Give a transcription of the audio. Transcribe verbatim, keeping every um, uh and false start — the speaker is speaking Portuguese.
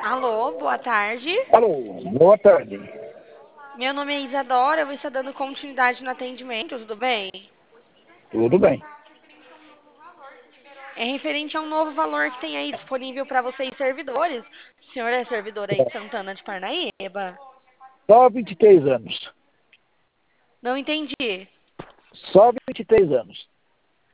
Alô, boa tarde. Alô, boa tarde. Meu nome é Isadora, eu vou estar dando continuidade no atendimento, tudo bem? Tudo bem. É referente a um novo valor que tem aí disponível para vocês servidores. O senhor é servidor aí de Santana de Parnaíba? Só vinte e três anos. Não entendi. Só vinte e três anos.